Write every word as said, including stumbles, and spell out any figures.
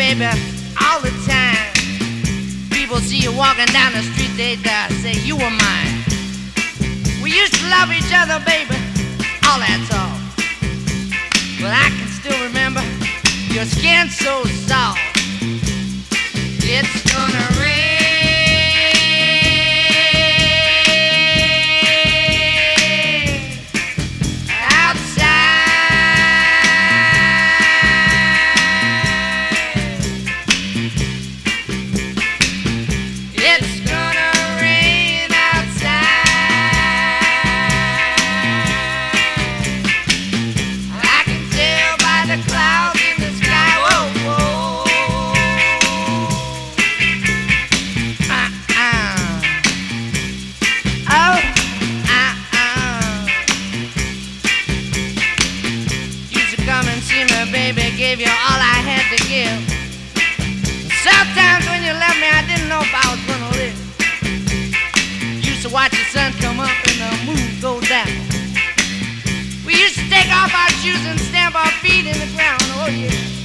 baby, all the time. People see you walking down the street, they'd uh, say you were mine. We used to love each other, baby, all that's all. But I can still remember your skin so soft. It's gonna rain gave you all I had to give. Sometimes when you left me, I didn't know if I was gonna live. Used to watch the sun come up and the moon go down. We used to take off our shoes and stamp our feet in the ground, oh yeah.